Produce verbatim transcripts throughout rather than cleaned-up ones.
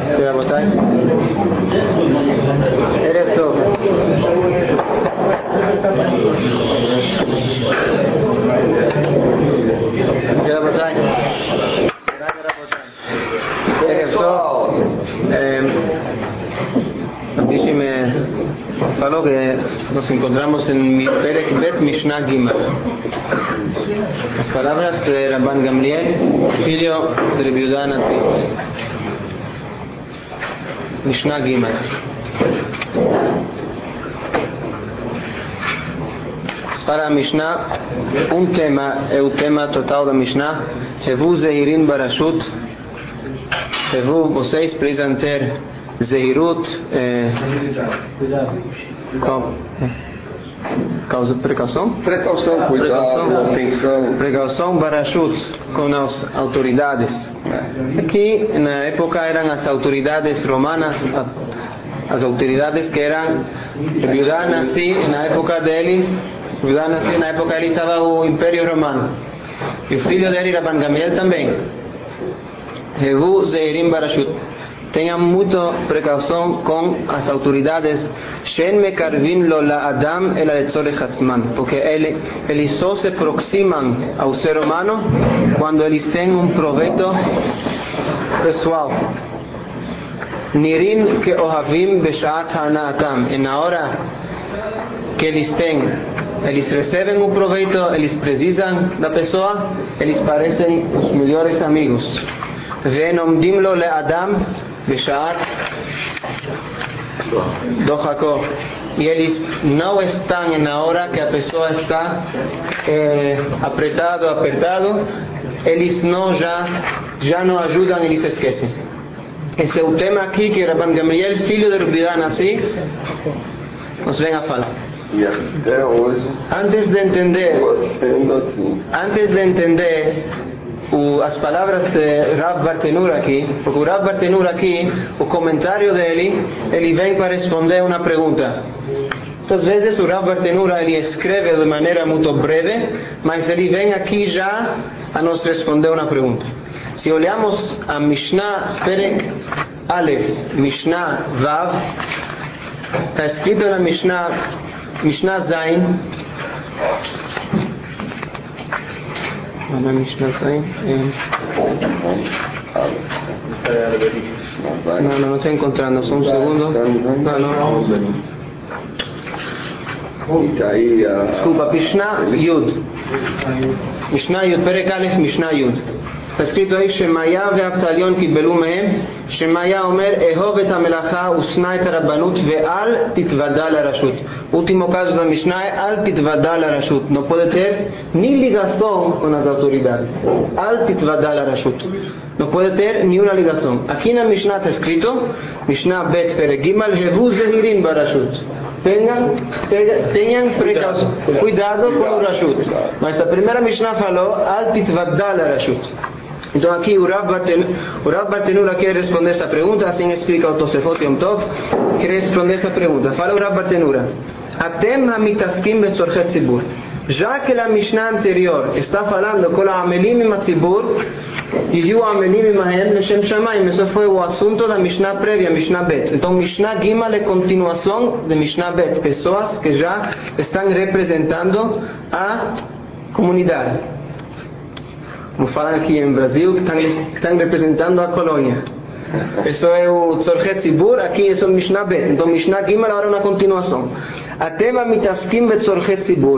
רבותיי, ערב טוב. רבותיי, ערב טוב. Abdishim faló que nos encontramos en Perek Bet Mishnah Gimel. Las palabras de Rabban Gamliel, filho de Rabbi Yehuda Hanassi. Mishnah Gimel. Para a Mishnah, um tema é o tema total da Mishnah. Hevu Zehirin Barashut. Hevu, vocês precisam ter Zehirut, é, qual, é, causa, precaução? Precaução, cuidado, precaução, atenção. Precaução, barashut, com as autoridades. Aqui, na época, eram as autoridades romanas, as autoridades que eram Rabbi Yehuda Hanassi, na época dele, Rabbi Yehuda Hanassi, na época ele estava o Império Romano. E o filho dele, Rabban Gamliel, também. Hevu Zehirim Barashut. Tenham muita precaução com as autoridades, Shen mekarvin lo la Adam el letzorech atzman, porque ele, eles só se aproximam ao ser humano quando eles têm um proveito pessoal. Nirin que ohavim beshat hanaatam, e na hora que eles têm, eles recebem um proveito, eles precisam da pessoa, eles parecem os melhores amigos. Venomdim lo le Adam Beshaat Dohako, e eles não estão na hora que a pessoa está é, apertado, apertado, eles não já já não ajudam, eles esquecem. Esse é o tema aqui que Rabban Gamliel, filho de Rabbi Yehuda Hanassi, nos vem a falar. E até hoje, antes de entender, assim. antes de entender O, as palavras de Rav Bartenura aqui, porque o Rav Bartenura aqui, o comentário dele, ele vem para responder uma pergunta. Muitas vezes o Rav Bartenura ele escreve de maneira muito breve, mas ele vem aqui já a nos responder uma pergunta. Se olhamos a Mishnah Perek Aleph, Mishnah Vav, está escrito na Mishnah, Mishnah Zain, na Mishnah Zain, não, não, não estou encontrando, só um segundo. Não, não. Desculpa, Mishnah Yud. Mishnah Yud, Perek Aleph, Mishnah Yud. está escrito aí, Shemaya ve'Avtalion kibelu mehem. Shemaya omer, ehov et hamelacha usna et harabanut ve'al titvada larashut. Último caso da Mishnah é al titvada larashut. Não pode ter nem ligação com as autoridades. Al titvada larashut. Não pode ter nenhuma ligação. Aqui na Mishnah está escrito, Mishnah Bet Perek Gimal, Hevu zehirin barashut. Tenham, tenham precaução, cuidado com o Rashut. Mas a primeira Mishnah falou, al titvada larashut. Então aqui o Rav Bartenura quer responder essa pergunta, assim explica o Tosefot Yom Tov, quer responder essa pergunta. Fala o Rav Bartenura, Atem hamitaskim betzorchet tzibur. Já que a Mishnah anterior está falando com a amelim im tzibur, e o amelim imahem leshem shamayim, isso foi o assunto da Mishnah prévia, Mishnah Bet. Então Mishnah Gimel é continuação de Mishnah Bet, pessoas que já estão representando a comunidade. Como falam aqui em Brasil, que estão, estão representando a colônia. Isso é o Tzorchet Tzibur, aqui isso é o Mishnah Bet. Então Mishnah Gimel agora é uma continuação. Atem hamitaskim betzorchet tzibur.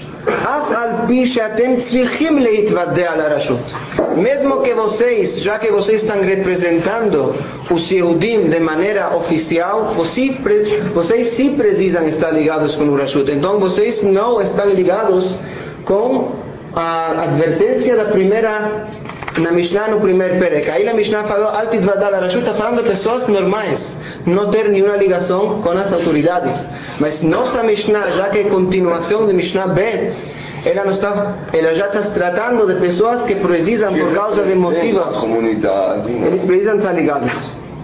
Af al pi sheatem tzrichim leitvadeh al harashut. Mesmo que vocês, já que vocês estão representando os Yehudim de maneira oficial, vocês, vocês sim precisam estar ligados com o Rashut. Então vocês não estão ligados com a advertência da primeira, na Mishnah no primeiro Perek. Aí a Mishnah falou, al titvada al harashut, está falando de pessoas normais, não ter nenhuma ligação com as autoridades. Mas nossa Mishnah, já que é continuação de Mishnah Bet, ela, não está, ela já está tratando de pessoas que precisam por causa de motivos. Eles precisam estar ligados.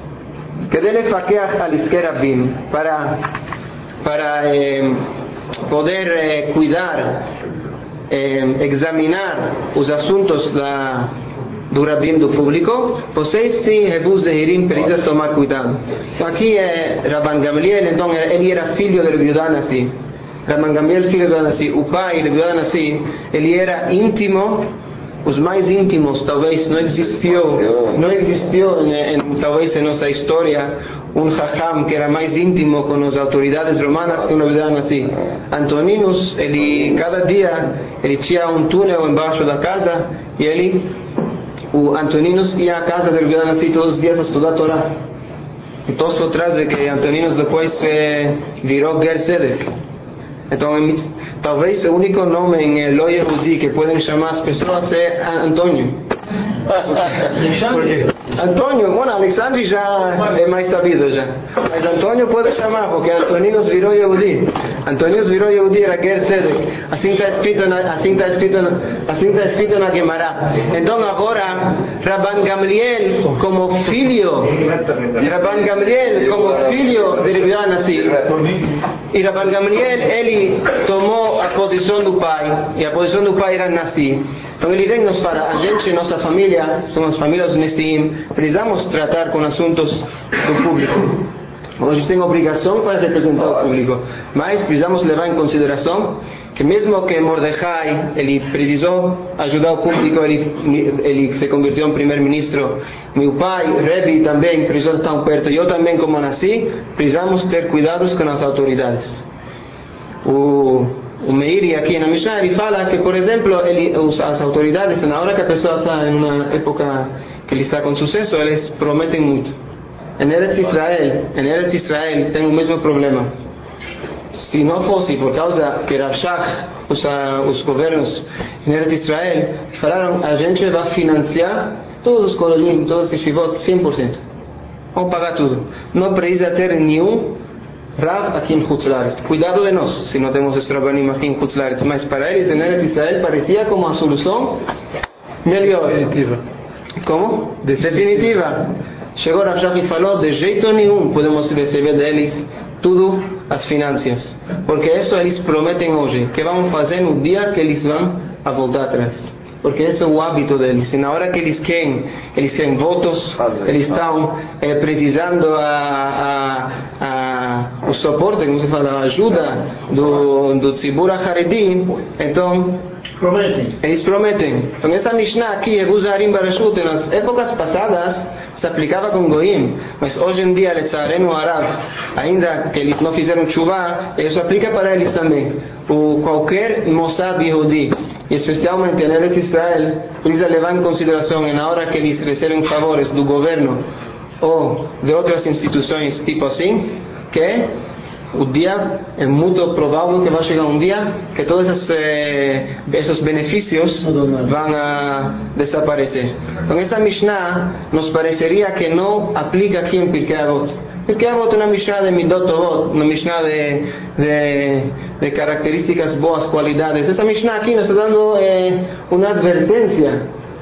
Kede lefakeach al iskei rabim, para, para eh, poder eh, cuidar, eh, examinar os assuntos da, do Rabim do público, vocês sim, Revu Zehirim, precisam tomar cuidado. Então aqui é Rabban Gamliel, então ele era filho de Rabbi Yehuda Hanassi. Rabban Gamliel, filho de Hanassi, o pai de Rabbi Yehuda Hanassi, ele era íntimo, os mais íntimos, talvez não existiu, não existiu em, em, talvez em nossa história um Chacham que era mais íntimo com as autoridades romanas que o Rabbi Yehuda Hanassi. Antoninus, ele cada dia ele tinha um túnel embaixo da casa e ele, o Antoninus ia à casa do Rabbi Yehuda Hanassi todos os dias a estudar a Torá. E Tosfot traz de que Antoninus depois eh, virou Ger Tzedek. Então, talvez o único nome em Lo Yehudi que podem chamar as pessoas é Antônio. Antônio, bom, Alexandre já é mais sabido já. Mas Antônio pode chamar, porque Antoninus virou Yehudi. Antoninus virou Yehudi, era Ger Tzedek. Assim está escrito na, assim está escrito na, assim está escrito na Gemara. Então agora, Rabban Gamliel como filho, Rabban Gamliel como filho de Rabbi Yehuda Hanassi. E Rabban Gamliel, ele tomou a posição do pai, e a posição do pai era Nassi. Então ele vem nos fala, a gente, nossa família, são as famílias Nessim, precisamos tratar com assuntos do público. A gente tem obrigação para representar o público, mas precisamos levar em consideração que mesmo que Mordecai, ele precisou ajudar o público, ele, ele se convirtiu em primeiro-ministro, meu pai, Rebbe também precisou estar perto, eu também como nasci, precisamos ter cuidados com as autoridades. O O Meiri aqui na Mishnah, ele fala que, por exemplo, ele, as autoridades, na hora que a pessoa está em uma época que ele está com sucesso, eles prometem muito. Em Eretz Israel, em Eretz Israel tem o mesmo problema. Se não fosse por causa que Rav Shach, os, os governos em Eretz Israel, falaram, a gente vai financiar todos os colonim, todos os yeshivot, cem por cento. Vamos pagar tudo. Não precisa ter nenhum Rav aqui em Hutzlaret. Cuidado de nós, se não temos esse Rabbanim aqui em Hutzlaret. Mas para eles, em Eretz Israel, parecia como a solução melhor. Definitiva. Como? Definitiva. Chegou Rav Shach e falou, de jeito nenhum podemos receber deles tudo as finanças. Porque isso eles prometem hoje, que vão fazer no dia que eles vão a voltar atrás. Porque esse é o hábito deles. E na hora que eles querem, eles querem votos, eles estão é, precisando a, a, a, o suporte, como se fala, a ajuda do, do Tzibur HaCharedi, então prometem. eles prometem. Então essa Mishnah aqui, Revu Zehirim Barashut, nas épocas passadas se aplicava com Goim, mas hoje em dia, Letzarenu Arav, ainda que eles não fizeram tshuva, isso aplica para eles também. O qualquer Mossad Yehudi, especialmente em Eretz Israel, precisa levar em consideração, na hora que eles recebem favores do governo ou de outras instituições, tipo assim, que o dia é muito provável que vai chegar um dia que todos esses, eh, esses benefícios vão a desaparecer. Então essa Mishnah nos pareceria que não aplica aqui em Pirkei Avot. Pirkei Avot é uma Mishnah de Midot Tovot, uma Mishnah de, de, de características boas, qualidades. Essa Mishnah aqui nos está dando eh, uma advertência.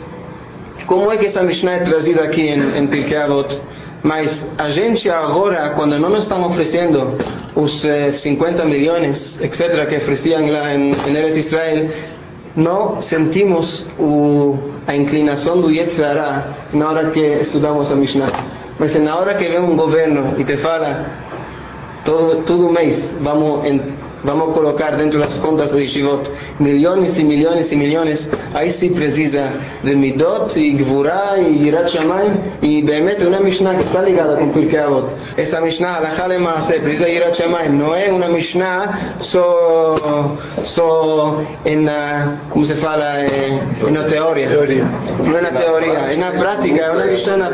Como é que essa Mishnah é trazida aqui em, em Pirkei Avot? Mas a gente agora, quando não nos estão oferecendo os eh, cinquenta milhões, etcétera, que ofereciam lá em, em Eretz Israel, não sentimos o, a inclinação do Yetzer Hara na hora que estudamos a Mishnah. Mas na hora que vem um governo e te fala, todo, todo mês vamos, en, vamos colocar dentro das contas do Yeshivot milhões e milhões e milhões, aí se precisa de Midot e Gvurah e Yirat Shamayim, e Behemet é uma Mishnah que está ligada com Pirkei Avot. Essa Mishnah, Halakha Lema'aseh, precisa de Yirat Shamayim, não é uma Mishnah só, só em, como se fala, em na teoria. Não é na teoria, é na prática, é uma Mishnah,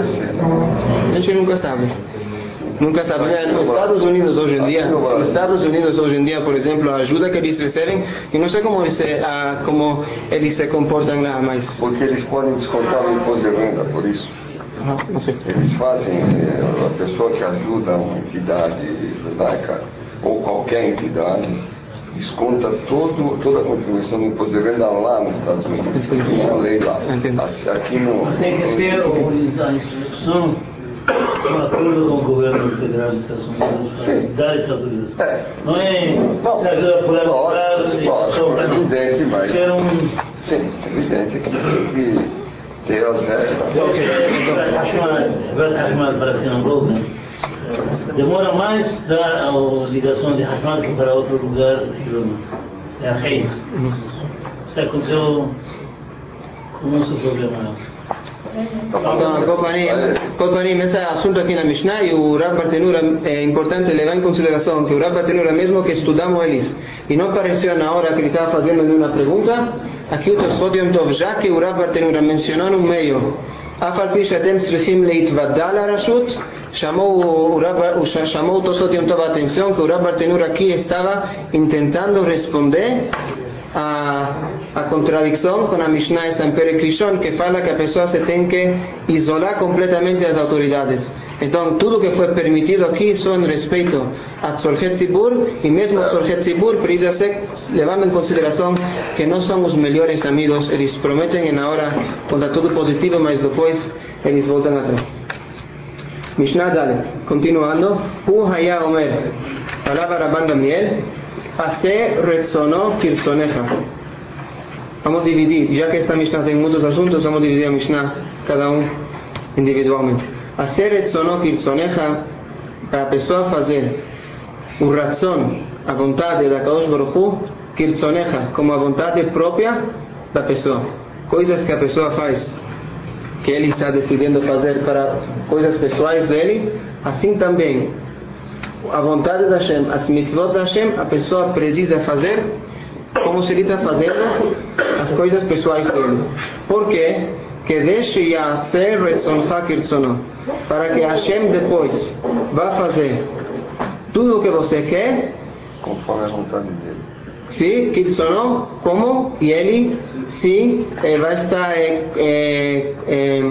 a gente nunca sabe. Nunca sabe. Nos Estados Unidos hoje em dia, nos Estados Unidos hoje em dia, por exemplo, a ajuda que eles recebem, e não sei como eles se, ah, como eles se comportam lá, mas... Porque eles podem descontar o imposto de renda, por isso. Ah, não sei. Eles fazem, a pessoa que ajuda uma entidade judaica, ou qualquer entidade, desconta todo, toda a contribuição do imposto de renda lá nos Estados Unidos. Tem uma lei lá. Aqui no... Tem que ser a instituição... Um acordo com o governo federal dos Estados Unidos para dar essa autorização. É. Não é se ajuda por ela e só para evidente, mas ser um... sim, é evidente que tem que ter as regras. Vai Hashmal para sinagoga. Demora mais dar a ligação de Hashmal que para outro lugar. É a rei. Isso aconteceu com o nosso problema. כל פנים, ese asunto aquí en la Mishnah, y Urab Bartenura, es importante levar en consideración que Urab Bartenura mesmo que estudamos eles, y no pareció ahora que le estaba haciendo una pregunta, aquí otros podium tov, ya que Urab Bartenura mencionó en un medio, Afal pi shetem tzrichim leitvadal harashut, llamó Tosot Yom Tov atención que Urab Bartenura aquí estaba intentando responder a, a contradicção com a Mishnah essa em Perek Rishon que fala que a pessoa se tem que isolar completamente das autoridades. Então tudo que foi permitido aqui só em respeito a Tzorchet Tzibur, e mesmo a Tzorchet Tzibur precisa ser levando em consideração que não são os melhores amigos. Eles prometem na hora quando é tudo positivo, mas depois eles voltam atrás. Mishnah Dalet, continuando, Hu Haya Omer, falava Rabban Gamliel, Hacer retzono kirtzoneja. Vamos a dividir, ya que esta Mishnah tem muitos assuntos, vamos a dividir a Mishnah cada um individualmente. Hacer retzono kirtzoneja, para a pessoa fazer o ratzon, a vontade da Kadosh Baruch Hu, kirtzoneja, como a vontade própria da pessoa. Coisas que a pessoa faz, que ele está decidindo fazer para coisas pessoais dele, assim também a vontade da Hashem, as mitzvot da Hashem, a pessoa precisa fazer como se ele está fazendo as coisas pessoais dele. Por quê? Que deixe yaser retzoncha kirtzono, para que Hashem depois vá fazer tudo o que você quer conforme a vontade dele. Sim, kirtzono, como? E ele sim vai estar é, é, é,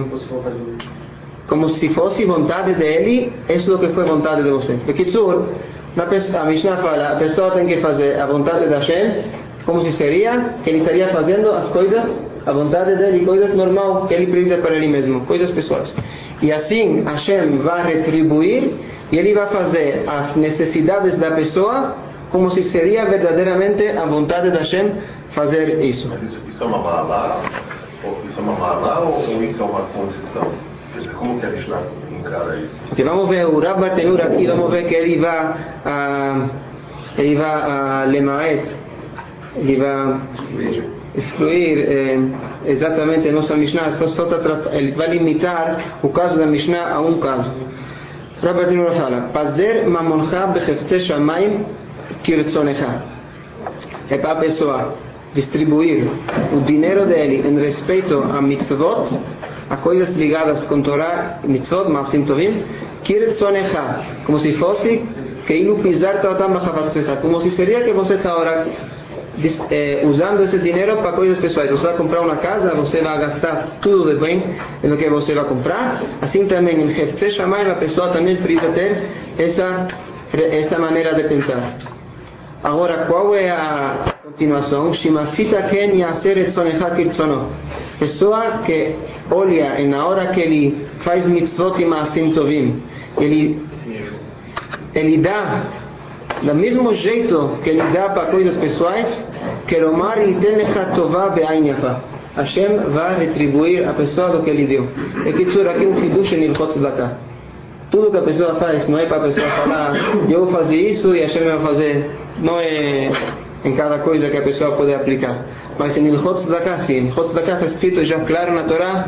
como se fosse vontade dele, isso é o que foi vontade de você. Bekitsur, a Mishnah fala, a pessoa tem que fazer a vontade da Hashem, como se seria que ele estaria fazendo as coisas, a vontade dele, coisas normal que ele precisa para ele mesmo, coisas pessoais. E assim Hashem vai retribuir e ele vai fazer as necessidades da pessoa como se seria verdadeiramente a vontade da Hashem fazer isso. Mas isso, isso é uma malá? Isso é uma malá ou isso é uma condição? Como que a Mishnah encara isso? Porque vamos ver o Urab Bartenura aqui, vamos ver que ele vai a, ele vai a lemaet, ele vai excluir eh, exatamente a nossa Mishnah, ele vai limitar o caso da Mishnah a um caso. Urab Bartenura fala, Pazer mamoncha bechefte shamayim kirtzonecha. É para a pessoa distribuir o dinheiro dele em respeito a mitzvot, a coisas ligadas com Torá, mitzvot, maasim tovim, kirtzonecha, como se fosse כאילו פיזרת אותם בחפציך, como se seria que você está agora eh, usando esse dinheiro para coisas pessoais. Você vai comprar uma casa, você vai gastar tudo de bem no que você vai comprar. Assim também em Heftzeh Shamayim a pessoa também precisa ter essa, essa maneira de pensar. Agora, qual é a continuação? Shimasita ken yaser etzonecha kirtzono. Pessoa que olha na hora que ele faz mitzvot e maasim tovim, ele, ele dá do mesmo jeito que ele dá para coisas pessoais, que Lomar yiten lecha tová be'ain yafa. Hashem vai retribuir a pessoa do que ele deu. É que isso aqui é um fidush em Ilchot Tzedakah. Tudo que a pessoa faz não é para a pessoa falar, eu vou fazer isso e Hashem vai fazer. Não é em cada coisa que a pessoa pode aplicar. Mas em Ilchot Tzedakah, sim. Em Ilchot Tzedakah está escrito já claro na Torá,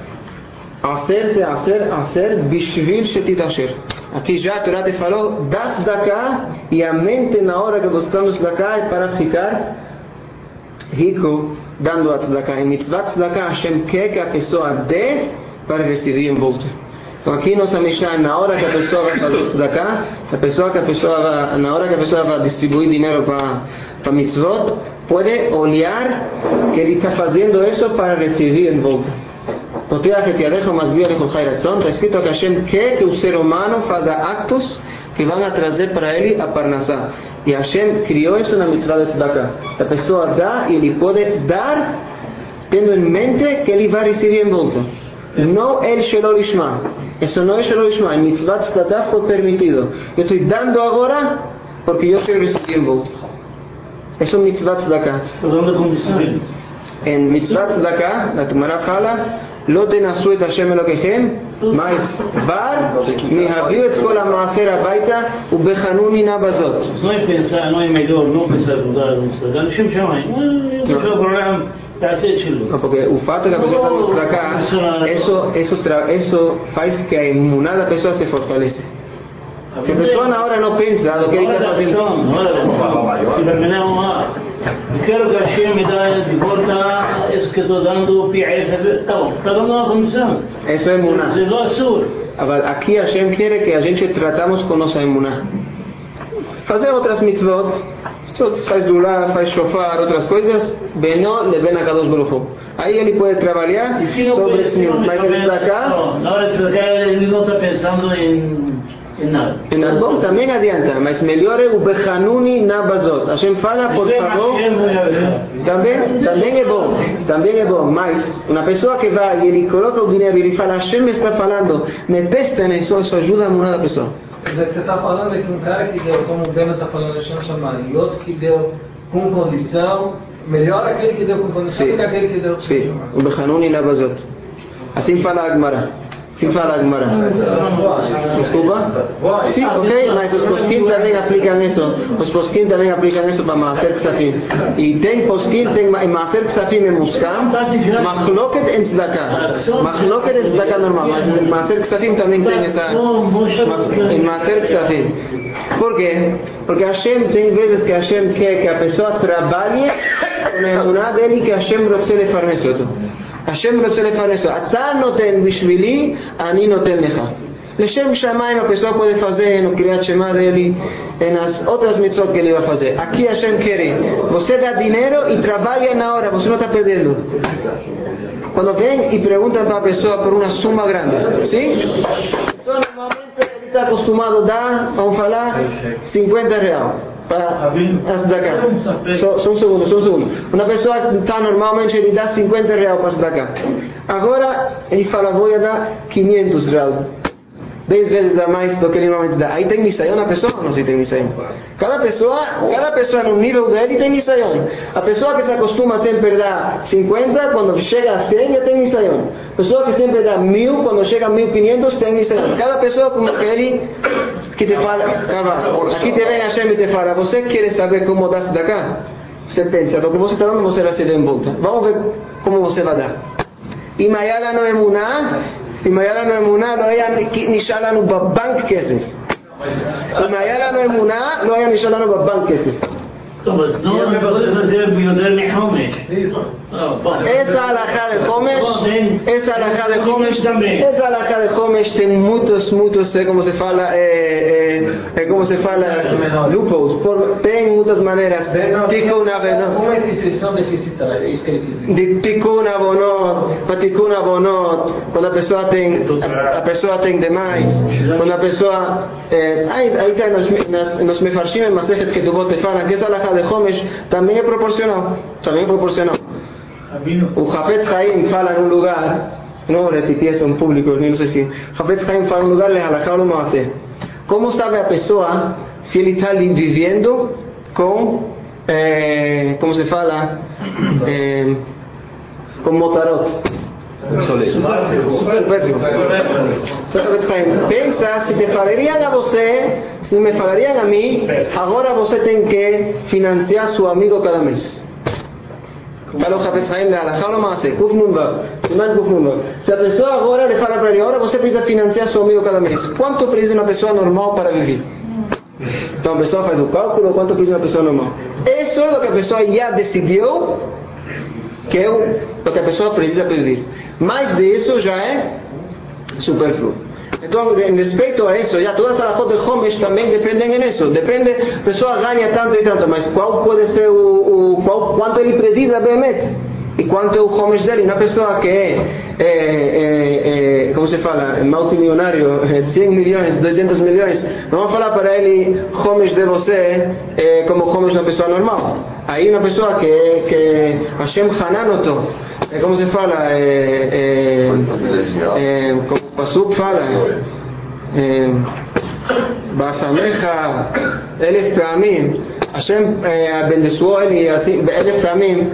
Aser te aser, aser bishvil shetitasher. Aqui já a Torá te falou, dá tzedakah, e a mente na hora que buscamos tzedakah é para ficar rico dando a tzedakah. Em mitzvah tzedakah, Hashem quer que a pessoa dê para receber em volta. Então aqui nossa Mishnah, na hora que a pessoa vai fazer tzedakah, a pessoa que a pessoa vai, na hora que a pessoa vai distribuir dinheiro para, para mitzvot, pode olhar que ele está fazendo isso para receber em volta. Está escrito que Hashem quer que o ser humano faça actos que vão trazer para ele a parnassá. E Hashem criou isso na mitzvah de tzedakah. A pessoa dá e ele pode dar tendo em mente que ele vai receber em volta. Não el shelo lishma. Isso não é shelo lishma. Em mitzvah de tzedakah foi permitido. Eu estou dando agora porque eu quero receber em volta. Isso é mitzvah de tzedakah. Estou dando como disciplina. En mitzvah tzedakah, la Gemara fala, לא תנסו את השם אלוקיכם, מייס בר, מהביאו את כל המעשר הביתה ובחנוני נא בזאת. No hay pensar, no hay melhor, no pensar mudar a nuestra vida. Shem Shamayim, eu vou procurar hacer chilo. No, porque o fato que a pessoa está mostrando acá, eso, eso, tra- eso faz que a imunidade da pessoa se fortalece. Se a pessoa na hora não pensa do que ele está fazendo, Se terminar uma, quero que a Shem me dá de volta isso que estou dando, pieza, tá bom, está dando uma condição. isso é imunidade. Se não assur. Agora, aqui a Hashem quer que a gente tratamos com nossa imunidade. Fazer outras mitzvot, só faz dulá, faz shofar, outras coisas, beno leben HaKadosh Baruch Hu. Aí ele pode trabalhar sobre esse nível. Mas ele está cá, Na hora de sacar, ele não está pensando em, em nada. em Arbon também adianta, mas melhor é o Bechanuni na Bazot. Hashem fala, por favor, também, também é bom, também é bom, mas uma pessoa que vai e ele coloca o dinheiro e ele fala, Hashem está falando, me testa nisso, isso ajuda a mudar a pessoa. Você está falando é que um cara que deu, como o Beno está falando, Hashem Shamayim, e outro que deu com condição, melhor aquele que deu com condição do que aquele que deu com Sim, o Bechanuni na Bazot. Assim fala a Gemara. Assim fala a Gemara. Desculpa? Sim, ok, mas os poskim também aplicam isso. Os poskim também aplicam isso para Maaser Ksafim. E tem poskim, tem Maaser Ksafim em Muskam, Machloket em Tzedakah. Machloket em Tzedakah normal, mas em Maaser Ksafim também tem essa... Em Maaser Ksafim. Por quê? Porque Hashem, tem vezes que Hashem quer que a pessoa trabalhe com a emuná dele que Hashem רוצה לפרנס אותו. השם רוצה לפרנס, אתה נותן בשבילי, אני נותן לך. לשם שמיים a pessoa pode fazer no Kriyat Shema dele, nas outras mitzvot que ele vai fazer. Aqui Hashem quer, você dá dinheiro e trabalha na hora, você não está perdendo. Quando vem e pergunta para a pessoa por uma suma grande, sim? Então, normalmente ele está acostumado a dar, vamos falar, cinquenta reais. Para Tzedakah. Só, só um segundo, só um segundo. Uma pessoa está normalmente, ele dá cinquenta reais para Tzedakah. Agora ele fala, vou dar quinhentos reais. dez vezes a mais do que ele normalmente dá. Aí tem nisayon a pessoa ou não se tem nisayon? Cada pessoa, cada pessoa no nível dele tem nisayon. A pessoa que se acostuma sempre a dar cinquenta, quando chega a cem já tem nisayon. A pessoa que sempre dá mil, quando chega a mil e quinhentos tem nisayon. Cada pessoa como que ele que te fala, aqui te vem Hashem e te fala, você quer saber como dá de cá? Você pensa, do que você está dando, você recebe em volta. Vamos ver como você vai dar. E Mayala no emuná, אם היה לנו אמונה, לא היה נשאר לנו בבנק כסף. אם היה לנו אמונה, לא היה נשאר לנו בבנק כסף. טוב, אז לא נבזר ביותר מחומש. Essa alajá de Homesh, essa alajá de Homesh, essa alajá de Homesh tem muitos, muitos, como se fala, eh, eh, como se fala, loopholes, por, tem muitas maneiras. Tikkun Avonot, uma instituição deficitária, é isso que ele quis dizer. de Tikkun Avonot, para Tikkun Avonot, quando a pessoa tem, a, a pessoa tem demais, quando a pessoa, eh, aí, aí está nos, nos Mefarshim, em Masechet Ketubot, te falam que essa alajá de Homesh também é proporcional, também é proporcional. O Hafetz Haim fala em um lugar, não repeti isso em público, não sei se. Hafetz Haim fala em um lugar, le halakha lo maaseh. Como sabe a pessoa se ele está vivendo com, eh, como se fala, eh, com motarot? Supérfluo. Hafetz Haim pensa, se te falariam a você, se me falariam a mim, agora você tem que financiar seu amigo cada mês. Falou Hafetz Haim de Halakha lo maaseh, Kuf Nun Vav, Siman Kuf Nun Vav. Se a pessoa agora le fala para ele, agora você precisa financiar seu amigo cada mês. Quanto precisa uma pessoa normal para viver? Então a pessoa faz o cálculo, quanto precisa uma pessoa normal. Isso é o que a pessoa já decidiu, que é o que a pessoa precisa para viver. Mais disso já é superfluo. Então, em respeito a isso, já todas as alajot de Homesh também dependem disso. Depende, a pessoa ganha tanto e tanto, mas qual pode ser o, o qual, quanto ele precisa realmente e quanto é o Homesh dele. Uma pessoa que é, é, é, é como se fala, multimilionário, cem milhões, duzentos milhões, não vamos falar para ele Homesh de você é, como Homesh de uma pessoa normal. Aí uma pessoa que, que Hashem Hananoto, é como se fala, é, é, é, como o Pasuk fala, Basamecha, Elef Peamim, Hashem eh, abençoou ele assim, ele também,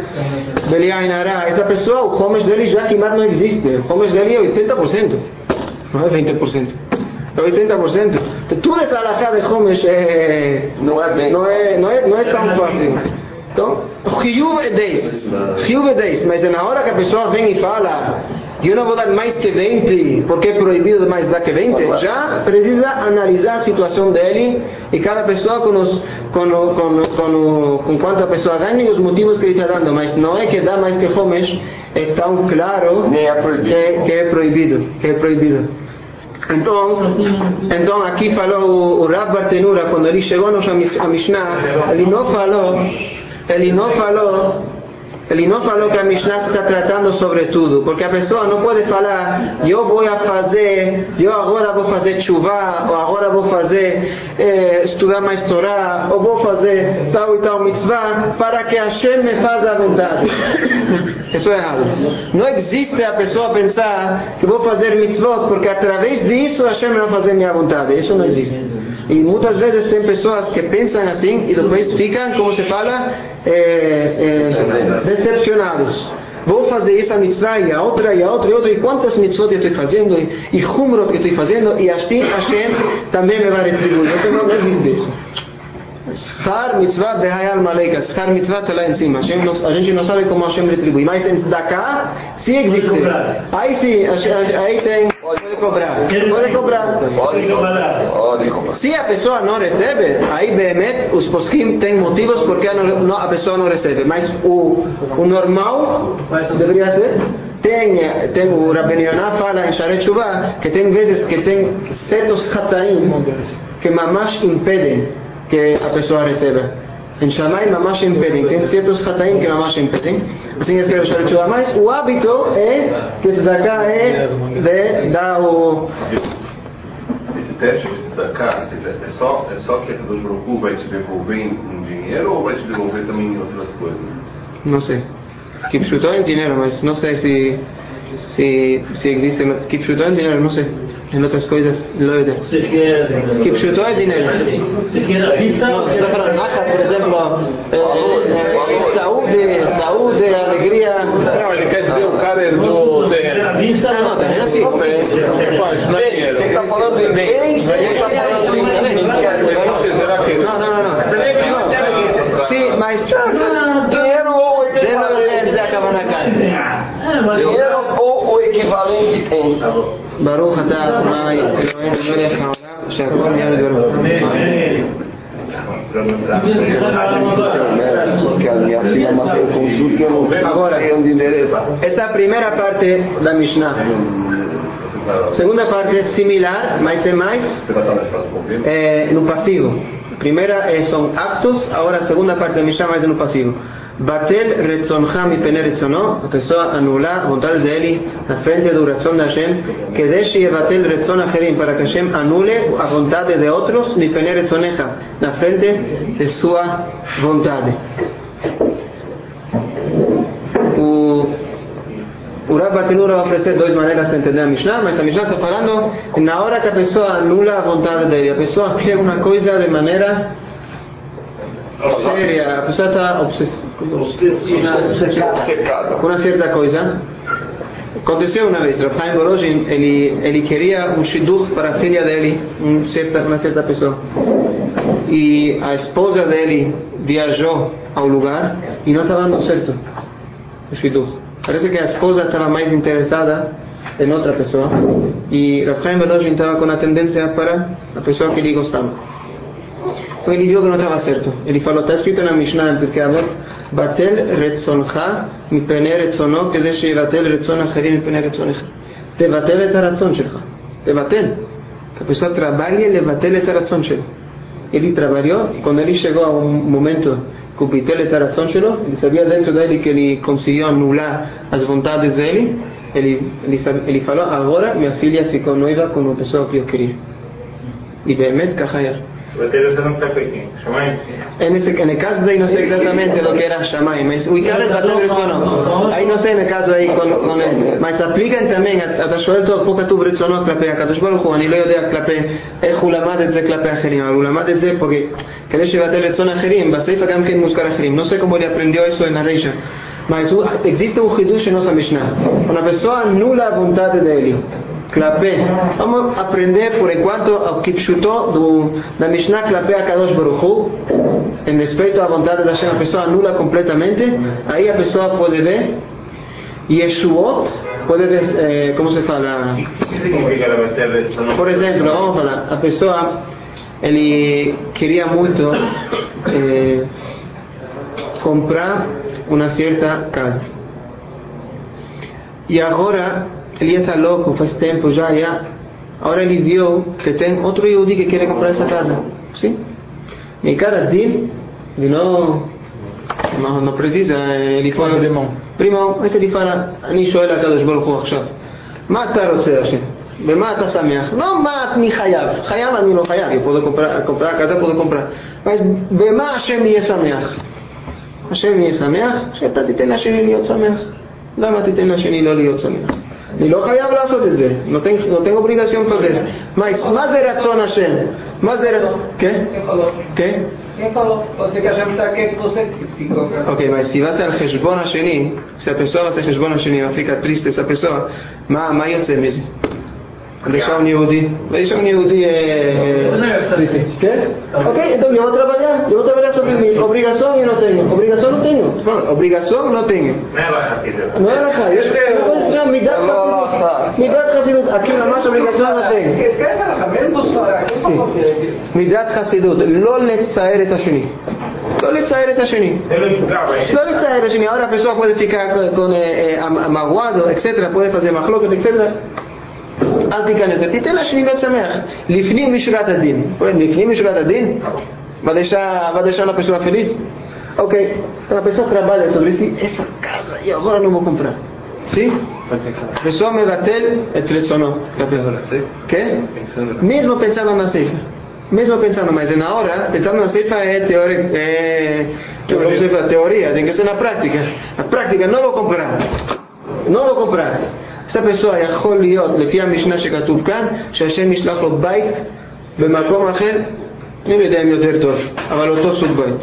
essa pessoa, o Homesh dele já queimado não existe. O Homesh dele é oitenta por cento, não é vinte por cento. É oitenta por cento. Tudo essa alahá de Homesh é, não é bem. Não é, não é, não é tão fácil. Então, Chiyuv é dez. Chiyuv é dez. Mas na hora que a pessoa vem e fala, eu não vou dar mais que vinte, porque é proibido mais dar que vinte, já precisa analisar a situação dele e cada pessoa com, os, com, com, com, com quanto a pessoa ganha e os motivos que ele está dando. Mas não é que dar mais que Homesh é tão claro que, que é proibido. Que é proibido. Então, então aqui falou o, o Rav Bartenura, quando ele chegou a Mishnah, ele não falou, ele não falou, ele não falou que a Mishnah está tratando sobre tudo, porque a pessoa não pode falar, eu vou fazer, eu agora vou fazer tshuva, ou agora vou fazer, eh, estudar mais Torá, ou vou fazer tal e tal mitzvah, para que Hashem me faça a vontade. Isso é errado. Não existe a pessoa pensar que vou fazer mitzvot, porque através disso Hashem vai fazer minha vontade. Isso não existe. E muitas vezes tem pessoas que pensam assim e depois ficam, como se fala, é, é, decepcionados. Vou fazer essa mitzvah e a outra e a outra e a outra, e quantas mitzvot eu estou fazendo e, e humrot que estou fazendo, e assim Hashem também me vai retribuir. Isso não, não existe isso. Schar mitzvah behayal maleika. Schar mitzvah está lá em cima. Hashem não, a gente não sabe como Hashem retribui. Mas em Tzedakah, sim existe. Aí sim, aí tem. Pode cobrar. Pode cobrar. Pode cobrar. Se a pessoa não recebe, aí Behemet, os poskim têm motivos porque a, não, a pessoa não recebe. Mas o, o normal deveria ser. Tem, tem o Rabbeinu Yonah fala em Sharet Shuvah que tem vezes que tem certos hataim que mamash impedem que a pessoa receba. Em Shammai mamash impedem. Tem certos hataim que mamash impedem. Assim escreve Sharet Shuvah. Mas o hábito é que Tzedakah é de dar o... Esse teste de Tzedakah é só, é só que a Kadosh Baruch Hu vai te devolver em dinheiro ou vai te devolver também em outras coisas? Não sei. Kipshuto em dinheiro, mas não sei se se, se existe Kipshuto em dinheiro, não sei. Em outras coisas, não sei. Kipshuto em dinheiro. Não, você está falando nada, por exemplo, é, é, saúde, saúde, alegria. Não, ele quer dizer o cara herdou terreno. Não, não, terreno assim. Você faz, não é dinheiro. Você está falando em bem, você está falando em dinheiro. Não, não, não, não. Sim, mas dinheiro ou equivalente. Dinheiro ou o equivalente em. ברוך אתה אדוני אלוהינו מלך העולם שהכל נהיה לדברו. Que a minha filha marcou consulta e eu não sei onde endereço. Essa é a primeira parte da Mishnah. A segunda parte é similar, mas é mais é, no passivo. A primeira é, são actos, agora a segunda parte da Mishnah é mais no passivo. Batel retzoncha mipene retzono, a pessoa anular a vontade dele na frente do retzon de Hashem, que deixe yevatel retzon acherim, para que Hashem anule a vontade de outros mipene retzonecha, na frente de sua vontade. O, o Rav Bartenura vai oferecer duas maneiras para entender a Mishnah, mas a Mishnah está falando que na hora que a pessoa anula a vontade dele, a pessoa quer uma coisa de maneira séria, a pessoa está obcecada com uma certa coisa. Aconteceu uma vez, Rav Chaim Volozhin, ele, ele queria um shidduch para a filha dele, um certa, uma certa pessoa. E a esposa dele viajou ao lugar e não estava dando certo o shidduch. Parece que a esposa estava mais interessada em outra pessoa e Rav Chaim Volozhin estava com a tendência para a pessoa que ele gostava. Então ele viu que não estava certo. Ele falou, está escrito na Mishnah, porque Avot, Batel retzoncha mipene retzono, que deixe batel retzon acherim mipene retzonecha. Tevatel et haratzon shelcha. Tevatel. Que a pessoa trabalhe e levatel et haratzon shelo. Ele trabalhou e quando ele chegou a um momento que o bitel et haratzon shelo, ele sabia dentro dele que ele conseguiu anular as vontades dele. Ele, ele, ele falou, agora minha filha ficou noiva com uma pessoa que eu queria. E Behemet Kahayar. En, ese, en el caso de ahí no sé exactamente lo que era Shammai, mas o Ikar es Batel Retzono. Ahí no sé en el caso ahí con, con el, mas aplican también, אתה שואל טוב, פה כתוב רצונו כלפי הקדוש ברוך הוא, אני לא יודע כלפי, איך הוא למד את זה כלפי אחרים, אבל הוא למד את זה porque כדי שבטל רצון אחרים, בסעיף גם כן מוזכר אחרים, no sé cómo le aprendió eso en la Reisha, mas existe un hidush en nuestra Mishnah, una pessoa anula a vontade dele. Clapé. Vamos a aprender por enquanto ao Kipshuto do, da Mishnah Clapé a Kadosh Baruch Hu, em respeito à vontade da Hashem, a pessoa anula completamente, aí a pessoa pode ver Yeshuot, pode ver, eh, como se fala? Por exemplo, vamos falar, a pessoa, ele queria muito eh, comprar uma certa casa. E agora ele está louco, faz tempo já, já. Agora ele viu que tem outro Yehudi que quer comprar essa casa. Sim? E cara, Din, ele não, não, não precisa, ele fala, primo, aí ele fala, אני שואל הקדוש ברוך הוא עכשיו, מה אתה רוצה השם? במה אתה שמח? לא מה אני חייב, חייב אני לא חייב, eu posso comprar, comprar a casa, posso comprar, mas במה השם יהיה שמח? השם יהיה שמח, שאתה תיתן לשני להיות שמח. למה תיתן לשני לא להיות שמח? אני לא חייב לעשות את זה, נותן, נותן אובליגציון fazer. Mas, מה זה רצון השם? מה זה רצון? כן? כן? Ok, mas se vai ser על חשבון השני, se a pessoa vai ser חשבון השני, vai ficar triste essa pessoa, מה, מה יוצא מזה? deixar um Yehudi, deixar um Yehudi é triste. Quer? Ok, então eu vou trabalhar, eu vou trabalhar sobre mim. Obrigação eu não tenho, obrigação não tenho. Obrigação não tenho. Não é Lacha, eu vou já me dá me dá Chassidut, aqui na nossa obrigação não tenho. Me dá Chassidut, לא לצייר את השני. לא לצייר את השני. לא לצייר את השני. Agora a pessoa pode ficar com amagoado, etcétera, pode fazer מחלוקת, etcétera. אל תיכנס, תיתן לשני להיות שמח לפנים משורת הדין. לפנים משורת הדין vai deixar, vai deixar uma pessoa feliz? Ok, a pessoa trabalha sobre isso, essa casa e agora não vou comprar. Sim? A pessoa me bater é trecionou. Que? Mesmo pensando na ceifa, mesmo pensando, mas na hora pensando na ceifa é teoria, é como se fala, teoria, tem que ser na prática. Na prática não vou comprar, não vou comprar. essa pessoa יכול להיות, לפי המשנה שכתוב כאן, שהשם ישלח לו בית במקום אחר, אני לא יודע אם יותר טוב, אבל אותו סוג בית.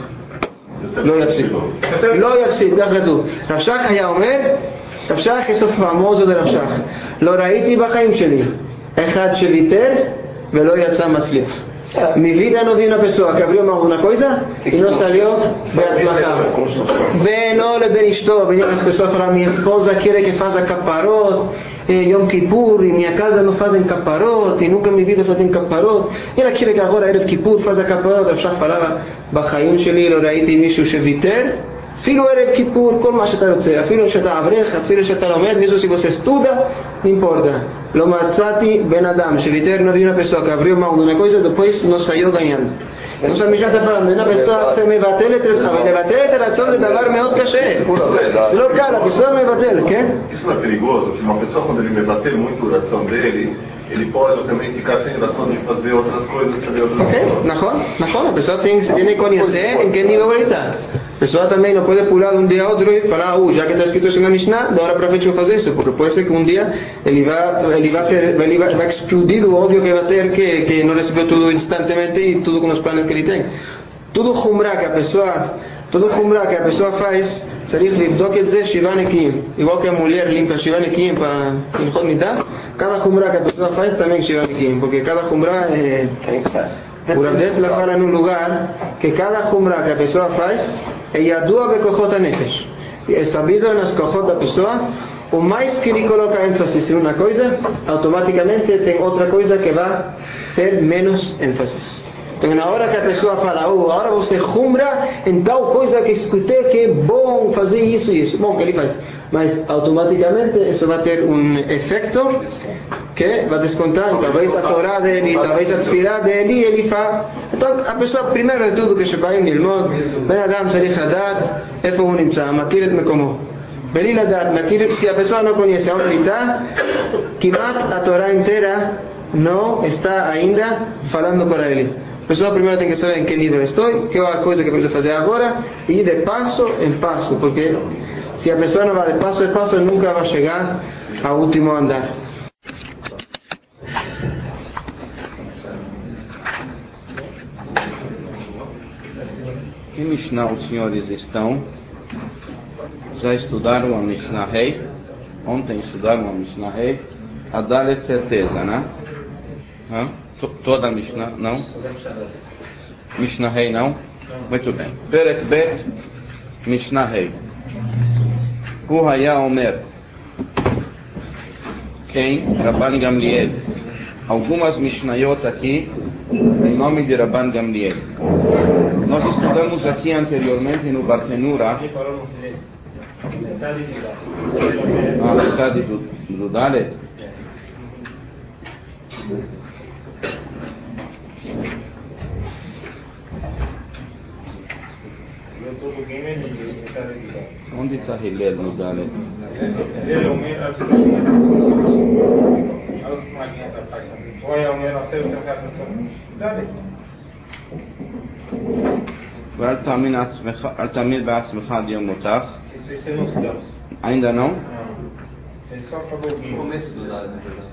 לא יפסיד. לא יפסיד, כך כתוב. רב שך היה אומר, רב שך יסוף פעמוזו דרב שך. לא ראיתי בחיים שלי אחד שוויתר ולא יצא מצליף. Mi vida no vi una persona que abrió más una cosa y no salió de atlajado. Ve, no le ven esto, venían las personas para mi esposa quiere que haga caparot, eh, Yom Kippur, y mi casa no hacen caparot, y nunca en mi vida hacen caparot. Y ella quiere que ahora Erev Kippur haga caparot. Rav Shach falaba, בחיים שלי לא ראיתי מישהו שוויתר, אפילו ערב כיפור, כל מה שאתה רוצה, אפילו שאתה אברך, אפילו שאתה לומד, מישהו si studa, no importa. Lo מצאתי בן אדם שוויתר no vi una persona que abrió mão de una cosa, después no salió ganhando. Entonces a mí ya está hablando de una persona que me batel, me batel את הרצון זה דבר מאוד קשה. זה לא קל, הפסון מבטל, כן? Isso não é perigoso? Que uma pessoa quando ele mebater muito o coração dele, ele pode também ficar sem razão de fazer outras coisas, fazer outras coisas. נכון, נכון, a pessoa tem que conhecer em que nível ele está. A pessoa também não pode pular de um dia a outro e falar, ah, já que está escrito isso na Mishnah, da hora para frente eu vou fazer isso, porque pode ser que um dia ele vai, ele vai, ter, ele vai, vai explodir o ódio que vai ter, que, que não recebeu tudo instantaneamente e tudo com os planos que ele tem. Tudo humra que a pessoa, tudo humra que a pessoa faz, צריך לבדוק את זה שבעה נקיים. igual que a mulher limpa שבעה נקיים para הלכות מידה, cada humra que a pessoa faz também שבעה נקיים, porque cada humra é... O Rav Dessler fala num lugar que cada humra que a pessoa faz é yadua bekochot hanefesh. É sabido nas kochot da pessoa, o mais que ele coloca ênfase em uma coisa, automaticamente tem outra coisa que vai ter menos ênfase. Então na hora que a pessoa fala, oh, agora você humra em tal coisa que escutei que é bom fazer isso e isso, bom, que ele faz. Mas automaticamente isso vai ter um efeito que vai descontar, talvez a Torá dele, talvez a Tefilá dele, e ele faz. Então a pessoa, primeiro de tudo, que שבאים ללמוד, בן אדם צריך לדעת איפה הוא נמצא, מכיר את מקומו. בלי לדעת, מכיר, se a pessoa não conhece onde ele está, כמעט a Torá inteira não está ainda falando para ele. pessoa primeiro tem que saber em que nível estou, que é a coisa que preciso fazer agora, e ir de passo em passo, porque se a pessoa não vai de passo em passo, nunca vai chegar ao último andar. Que Mishnah os senhores estão? Já estudaram a Mishnah Rei? Ontem estudaram a Mishnah Rei? A Dalet certeza, né? Hã? Toda a Mishnah? Não? Mishnah Rei não? Muito bem. Perek Bet, Mishnah Rei. Hu Haya Omer. Quem? Rabban Gamliel. Algumas Mishnayot aqui em nome de Rabban Gamliel. Nós estudamos aqui anteriormente no Bartenura a metade do, do Dalet. Onde está Hillel no Dalet? ואל תאמין עצמך, אל תאמין בעצמך עד יום מותך. ainda não? Ele só acabou o começo do Dalet, na verdade.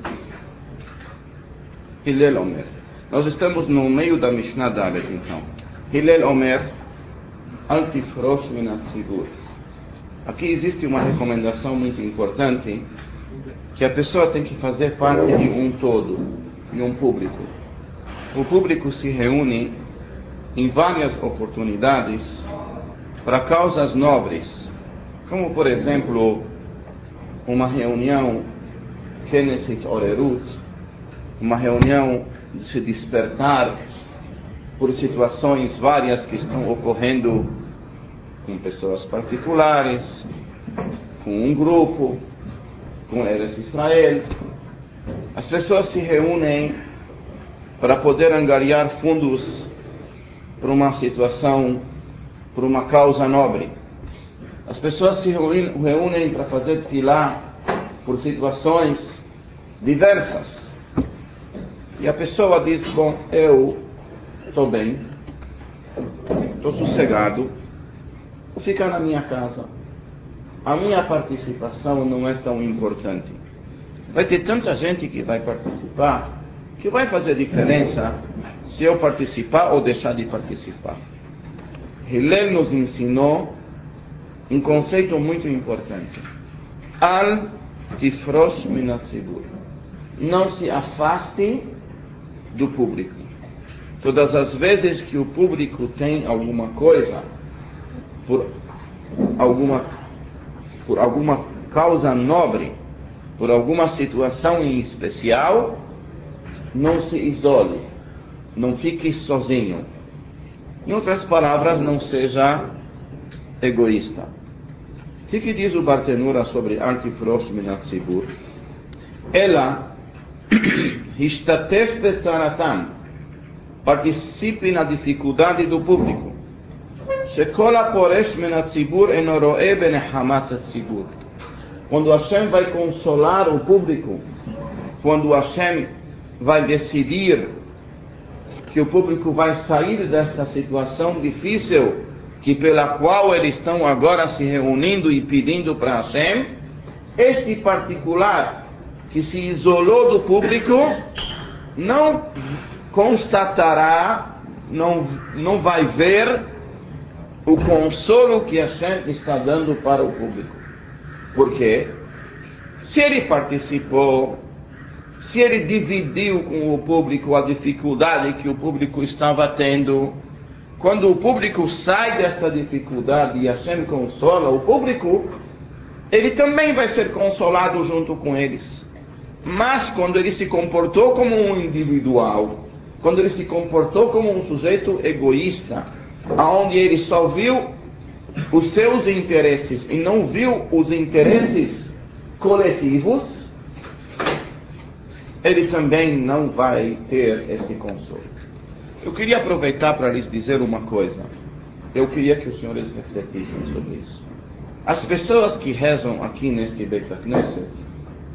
Hillel Omer. Nós estamos no meio da Mishnah Dalet, então. Hillel Omer, Al tifrosh min hatzibur. Aqui existe uma recomendação muito importante, que a pessoa tem que fazer parte de um todo, de um público. O público se reúne em várias oportunidades para causas nobres, como por exemplo uma reunião Knesset Orerut, uma reunião de se despertar por situações várias que estão ocorrendo com pessoas particulares, com um grupo, com Eretz Israel. As pessoas se reúnem para poder angariar fundos para uma situação, para uma causa nobre. As pessoas se reúnem para fazer tefilá por situações diversas. E a pessoa diz, bom, eu estou bem, estou sossegado, vou ficar na minha casa. A minha participação não é tão importante. Vai ter tanta gente que vai participar, que vai fazer diferença se eu participar ou deixar de participar. Hillel nos ensinou um conceito muito importante. Al tifrosh min hatzibur. Não se afaste do público. Todas as vezes que o público tem alguma coisa, por alguma, por alguma causa nobre, por alguma situação em especial, não se isole, não fique sozinho. Em outras palavras, não seja egoísta. O que, que diz o Bartenura sobre Al tifrosh min hatzibur? Ela Hishtatef betzaratam, participe na dificuldade do público. Shekol haporesh min hatzibur eno roe benehamat hatzibur. Quando Hashem vai consolar o público, quando Hashem vai decidir que o público vai sair dessa situação difícil, que pela qual eles estão agora se reunindo e pedindo para Hashem, este particular que se isolou do público, não constatará, não, não vai ver o consolo que Hashem está dando para o público. Por quê? Se ele participou, se ele dividiu com o público a dificuldade que o público estava tendo, quando o público sai desta dificuldade e Hashem consola o público, ele também vai ser consolado junto com eles. Mas quando ele se comportou como um individual, quando ele se comportou como um sujeito egoísta, aonde ele só viu os seus interesses e não viu os interesses coletivos, ele também não vai ter esse consolo. Eu queria aproveitar para lhes dizer uma coisa. Eu queria que os senhores refletissem sobre isso. As pessoas que rezam aqui neste Beit Knesset,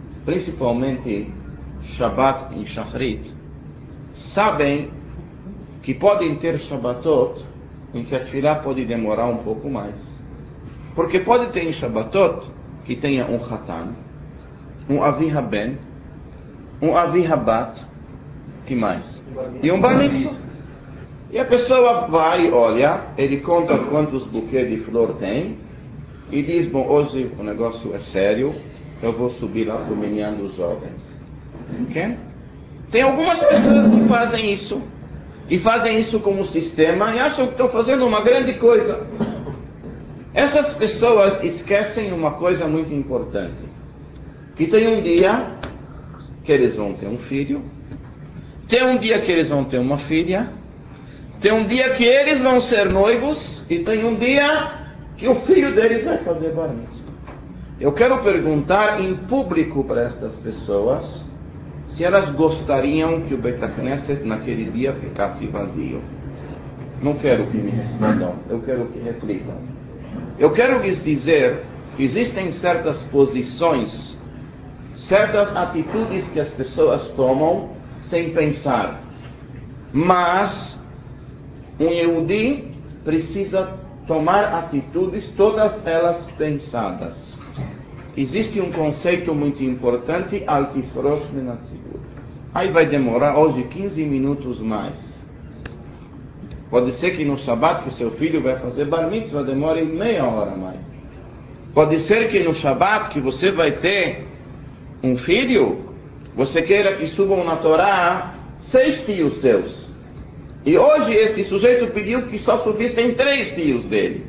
principalmente Shabbat e Shachrit, sabem que podem ter Shabbatot em que a Tefilá pode demorar um pouco mais. Porque pode ter em Shabbatot que tenha um Hatan, um Avi Haben, um Avi Habat, que mais? E um Bar Mitzvah. E a pessoa vai, olha, ele conta quantos buquês de flor tem e diz, bom, hoje o negócio é sério, eu vou subir lá para o Minyan dos jovens. Okay? Tem algumas pessoas que fazem isso, e fazem isso como sistema, e acham que estão fazendo uma grande coisa. Essas pessoas esquecem uma coisa muito importante, que tem um dia que eles vão ter um filho, tem um dia que eles vão ter uma filha, tem um dia que eles vão ser noivos, e tem um dia que o filho deles vai fazer bar mitzvah. Eu quero perguntar em público para estas pessoas se elas gostariam que o Beit HaKnesset naquele dia ficasse vazio. Não quero que me respondam, eu quero que reflitam. Eu quero lhes dizer que existem certas posições, certas atitudes que as pessoas tomam sem pensar. Mas um Yehudi precisa tomar atitudes, todas elas pensadas. Existe um conceito muito importante, Al Tifrosh Min HaTzibur. Aí vai demorar hoje quinze minutos mais. Pode ser que no Shabat, que seu filho vai fazer Bar Mitzvah, demore meia hora mais. Pode ser que no Shabat, que você vai ter um filho, você queira que subam na Torá seis filhos seus. E hoje este sujeito pediu que só subissem três filhos dele.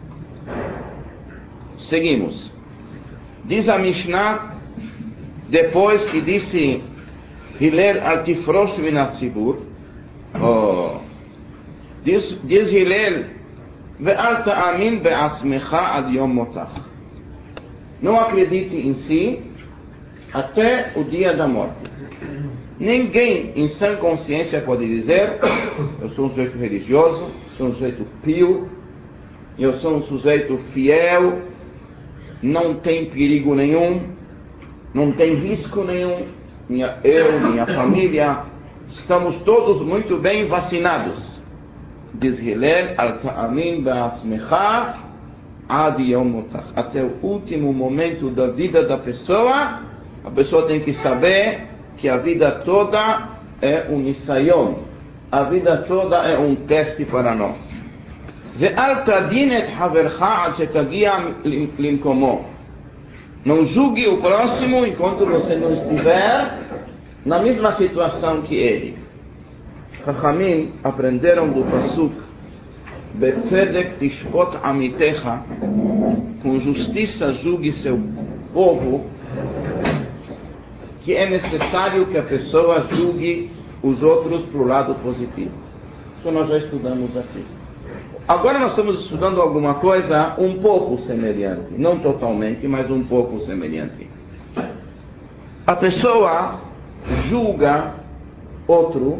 Seguimos. Diz a Mishnah, depois que disse Hillel al Tifrosh min HaTzibur, oh, diz, diz Hillel, ve'al ta'amin be'atzmecha ad yom motach. Não acredite em si até o dia da morte. Ninguém em sã consciência pode dizer, eu sou um sujeito religioso, sou um sujeito pio, eu sou um sujeito fiel, não tem perigo nenhum, não tem risco nenhum, minha, eu, minha família, estamos todos muito bem vacinados. Diz Hillel, al ta'amin ba'atzmecha ad yom motach. Até o último momento da vida da pessoa, a pessoa tem que saber que a vida toda é um nisayon, a vida toda é um teste para nós. Ve'al tadin et havercha ad shetagia limkomo. Não julgue o próximo enquanto você não estiver na mesma situação que ele. Chachamim aprenderam do pasuk Betzedek tishpot amitecha, com justiça julgue seu povo, que é necessário que a pessoa julgue os outros para o lado positivo. Isso nós já estudamos aqui. Agora nós estamos estudando alguma coisa um pouco semelhante. Não totalmente, mas um pouco semelhante. A pessoa julga outro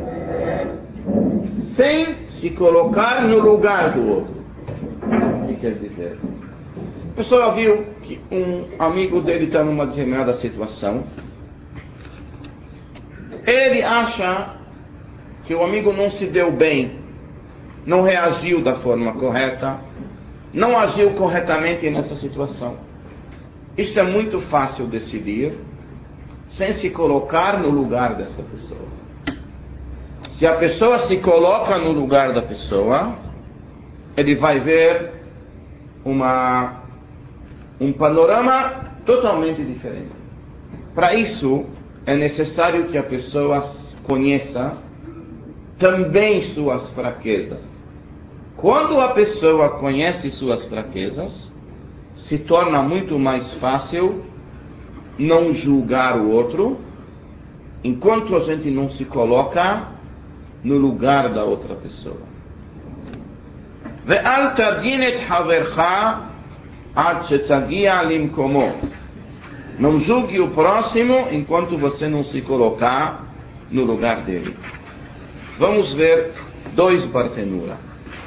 sem se colocar no lugar do outro. O que quer dizer? A pessoa viu que um amigo dele está numa determinada situação. Ele acha que o amigo não se deu bem, não reagiu da forma correta, não agiu corretamente nessa situação. Isto é muito fácil decidir sem se colocar no lugar dessa pessoa. Se a pessoa se coloca no lugar da pessoa, ele vai ver uma, um panorama totalmente diferente. Para isso, é necessário que a pessoa conheça também suas fraquezas. Quando a pessoa conhece suas fraquezas, se torna muito mais fácil não julgar o outro, enquanto a gente não se coloca no lugar da outra pessoa. Ve'al tadin et havercha ad shetagia limkomo. Não julgue o próximo enquanto você não se colocar no lugar dele. Vamos ver dois bartenura.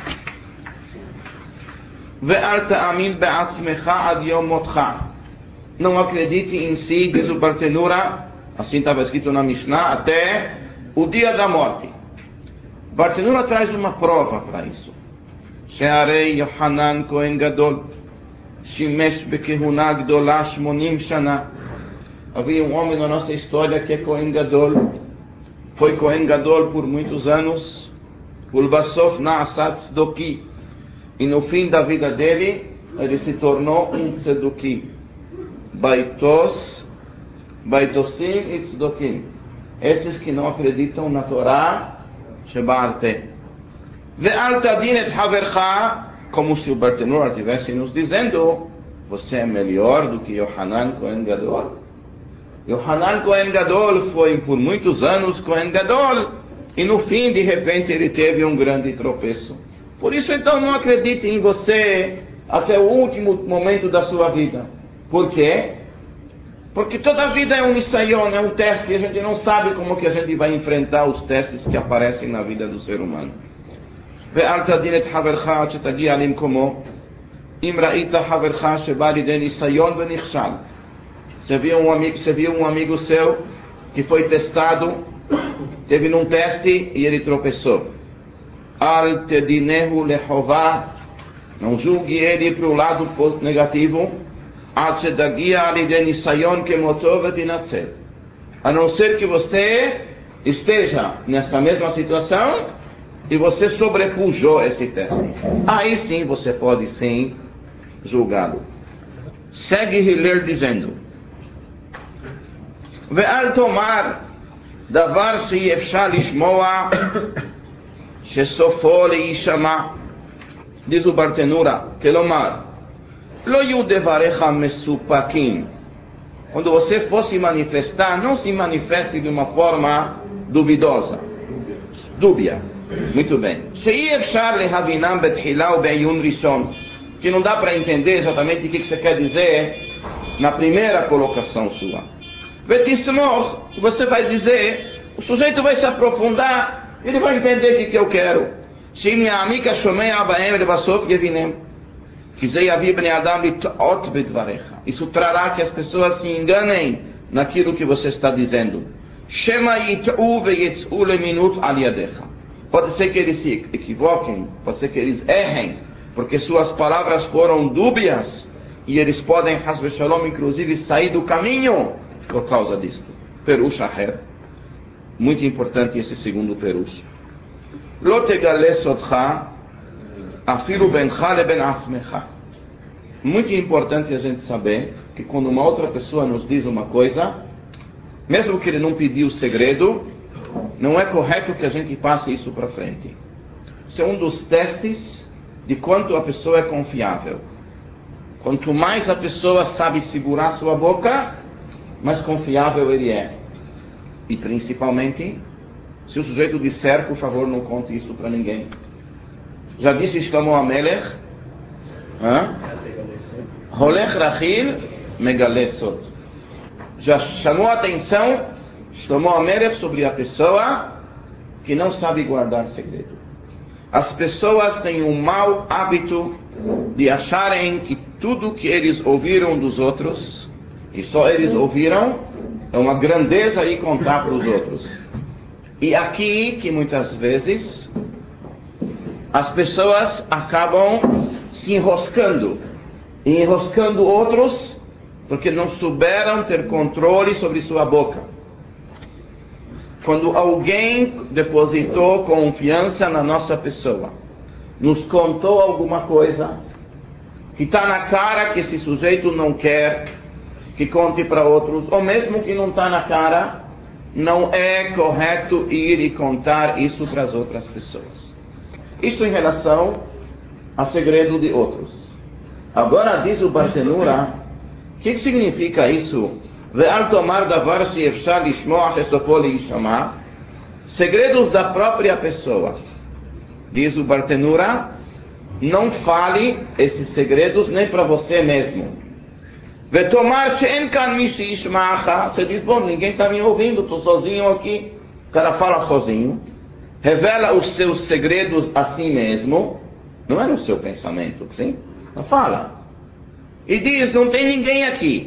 Ve'al ta'amin be'atzmecha ad yom motcha. Não acredite em si, diz o bartenura, assim estava escrito na Mishnah, até o dia da morte. Bartenura traz uma prova para isso. Shearei Yohanan Kohen Gadol, Shimesh Bekehuna Gdolah Shmonim Shana. Havia um homem na nossa história que é Kohen Gadol, foi Kohen Gadol por muitos anos, Ulbasof Na'asat Tzdoki, e no fim da vida dele, ele se tornou um Tzdoki. Baitos, Baitosim e Tzdokim. Esses que não acreditam na Torá, Shebarte. Ve'al tadin et havercha, como se o Bartenura estivesse nos dizendo, você é melhor do que Yohanan Kohen Gadol. Yohanan Kohen Gadol foi por muitos anos Kohen Gadol, e no fim, de repente, ele teve um grande tropeço. Por isso, então, não acredite em você até o último momento da sua vida. Por quê? Porque toda a vida é um nisayon, é um teste, e a gente não sabe como que a gente vai enfrentar os testes que aparecem na vida do ser humano. Ve'al tadin et havercha shetagia limkomo, im ra'ita havercha sheba lidei nisayon venichshal. Você viu, um amigo, você viu um amigo seu que foi testado, teve num teste e ele tropeçou. Al tedinehu lehová, não julgue ele para o lado negativo, a não ser que você esteja nessa mesma situação e você sobrepujou esse teste. Aí sim você pode sim julgá-lo. Segue Hillel dizendo: ואל תאמר דבר שאי אפשר לשמוע שסופו להישמע. Diz o Bartenura, כלומר, לא יהיו דבריך מסופקים. Quando você for se manifestar, não se manifeste de uma forma duvidosa, dúbia. Muito bem. שאי אפשר להבינם בתחילה ובעיון ראשון, que não dá para entender exatamente o que você quer dizer na primeira colocação sua. Vetismor, você vai dizer, o sujeito vai se aprofundar, ele vai entender o que, que eu quero. Isso trará que as pessoas se enganem naquilo que você está dizendo. Pode ser que eles se equivoquem, pode ser que eles errem, porque suas palavras foram dúbias, e eles podem, hasbe shalom, inclusive sair do caminho por causa disso. Perush aher. Muito importante esse segundo perush. Lo tegale sotcha afilu bencha leben atzmecha. Muito importante a gente saber que quando uma outra pessoa nos diz uma coisa, mesmo que ele não pediu segredo, não é correto que a gente passe isso para frente. Isso é um dos testes de quanto a pessoa é confiável. Quanto mais a pessoa sabe segurar sua boca, mais confiável ele é. E principalmente, se o sujeito disser, por favor, não conte isso para ninguém. Já disse Shlomo HaMelech, Holech Rachil Megale Sod. Já chamou a atenção Shlomo HaMelech sobre a pessoa que não sabe guardar segredo. As pessoas têm um mau hábito de acharem que tudo que eles ouviram dos outros, e só eles ouviram, é uma grandeza e contar para os outros. E aqui que muitas vezes as pessoas acabam se enroscando, e enroscando outros, porque não souberam ter controle sobre sua boca. Quando alguém depositou confiança na nossa pessoa, nos contou alguma coisa, que está na cara que esse sujeito não quer que conte para outros, ou mesmo que não está na cara, não é correto ir e contar isso para as outras pessoas. Isso em relação a segredo de outros. Agora diz o Bartenura, o que, que significa isso? Segredos da própria pessoa. Diz o Bartenura, não fale esses segredos nem para você mesmo. Você diz, bom, ninguém está me ouvindo, estou sozinho aqui. O cara fala sozinho, revela os seus segredos a si mesmo, não é no seu pensamento, sim? Não fala. E diz, não tem ninguém aqui.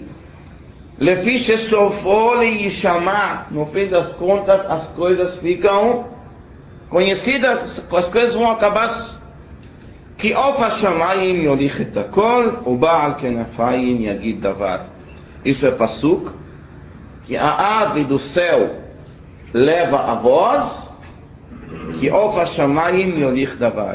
No fim das contas, as coisas ficam conhecidas, as coisas vão acabar. כי עוף השמיים יוליך את הכל, ובעל כנפיים יגיד דבר. Isso é pasuk, que a ave do céu leva a voz, que עוף השמיים יוליך דבר.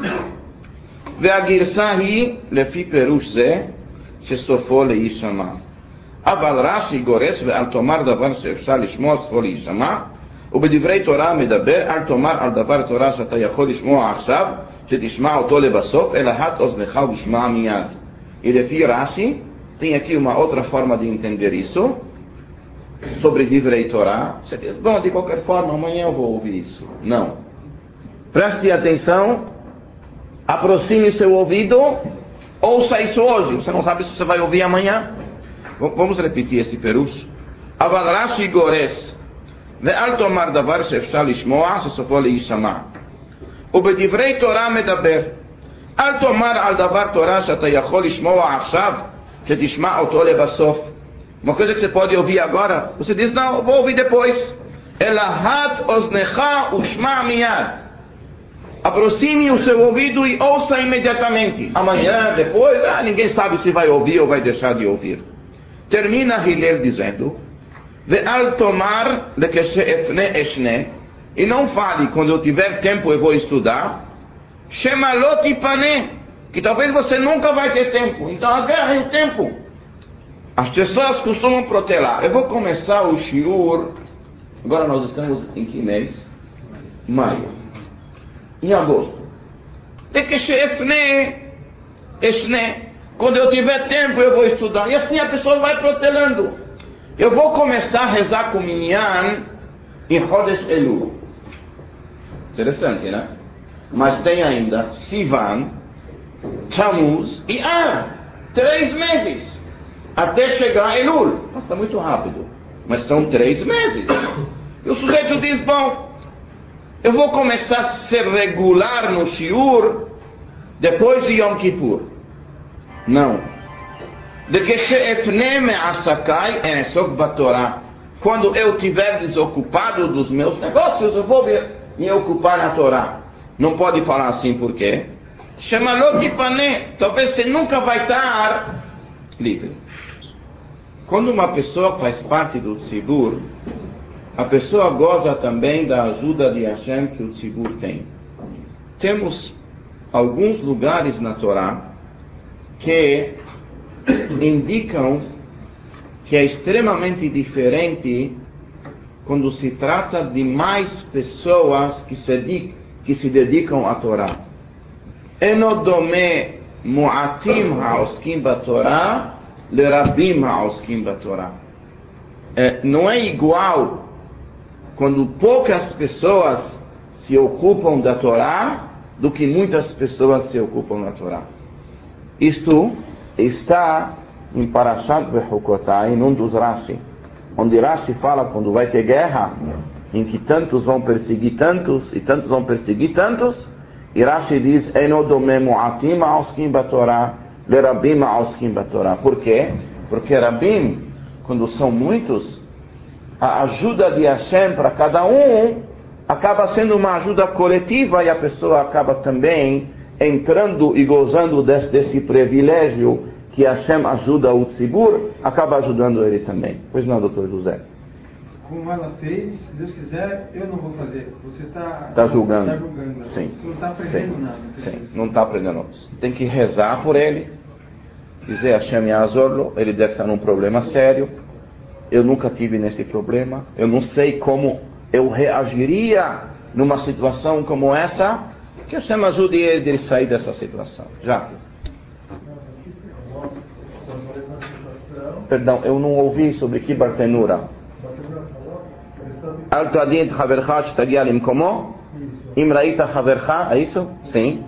והגרסה היא, לפי פירוש זה, שסופו להישמע. אבל רש"י גורס ואל תאמר דבר שאפשר לשמוע סופו להישמע, ובדברי תורה מדבר אל תאמר על דבר תורה שאתה יכול לשמוע עכשיו, שתשמע אותו לבסוף, אלא הט אוזנך ושמע מיד. E לפי רש"י, tem aqui uma outra forma de entender isso, sobre divrei Torá. Você diz, bom, de qualquer forma, amanhã eu vou ouvir isso. Não. Preste atenção, aproxime seu ouvido, ouça isso hoje. Você não sabe se você vai ouvir amanhã. Vamos repetir esse perush. אבל רש"י גורס, ואל תאמר דבר שאפשר לשמוע, שסופו להישמע. ובדברי תורה מדבר, אל תאמר על דבר תורה שאתה יכול לשמוע עכשיו, שתשמע אותו לבסוף. Uma coisa que você pode ouvir agora, você diz, não, eu vou ouvir depois. אלא הט אוזנך ושמע מיד. Aproxime o seu ouvido e ouça imediatamente. Amanhã, depois, ah, ninguém sabe se vai ouvir ou vai deixar de ouvir. Termina Hillel dizendo, ואל תאמר לכשאפנה אשנה, e não fale, quando eu tiver tempo eu vou estudar, shema lo tipane, que talvez você nunca vai ter tempo, então agarre o tempo. As pessoas costumam protelar. Eu vou começar o shiur, agora nós estamos em que mês? Maio. Em agosto. De que shefne, esne, quando eu tiver tempo eu vou estudar. E assim a pessoa vai protelando. Eu vou começar a rezar com Minyan em Chodesh Elul. Interessante, né? Mas tem ainda Sivan, Tammuz e Av. Três meses. Até chegar a Elul. Passa muito rápido. Mas são três meses. E o sujeito diz, bom, eu vou começar a ser regular no shiur depois de Yom Kippur. Não. De que she'efne me'asakai e'esok batorah. Quando eu estiver desocupado dos meus negócios, eu vou me ocupar na Torá. Não pode falar assim, por quê? Shemalot ipane. Talvez você nunca vai estar livre. Quando uma pessoa faz parte do tzibur, a pessoa goza também da ajuda de Hashem que o tzibur tem. Temos alguns lugares na Torá que indicam que é extremamente diferente quando se trata de mais pessoas que se, que se dedicam à Torá. Enodome mu'atim ha'oskim ba'Torá lerabim ha'oskim ba'Torá. Não é igual quando poucas pessoas se ocupam da Torá do que muitas pessoas se ocupam da Torá. Isto está em Parashat Bechukotai, num dos Rashi, onde Rashi fala quando vai ter guerra, em que tantos vão perseguir tantos, e tantos vão perseguir tantos, e Rashi diz, Enodome mu'atim ha'oskim ba'Torá lerabim ha'oskim ba'Torá. Por quê? Porque Rabim, quando são muitos, a ajuda de Hashem para cada um acaba sendo uma ajuda coletiva e a pessoa acaba também entrando e gozando desse, desse privilégio que Hashem ajuda o tzibur, acaba ajudando ele também. Pois não, doutor José? Como ela fez, se Deus quiser, eu não vou fazer. Você está tá julgando. Tá julgando. Sim. Você não está aprendendo Sim. nada. Sim. Não está aprendendo. Tem que rezar por ele, dizer Hashem Yazorlo, ele deve estar num problema sério. Eu nunca tive nesse problema. Eu não sei como eu reagiria numa situação como essa. Que Hashem ajude ele a sair dessa situação. Já. Perdão, eu não ouvi sobre que bartenura. Al tadin havercha shtagia limkomo? Im raita havercha, é isso? Sim.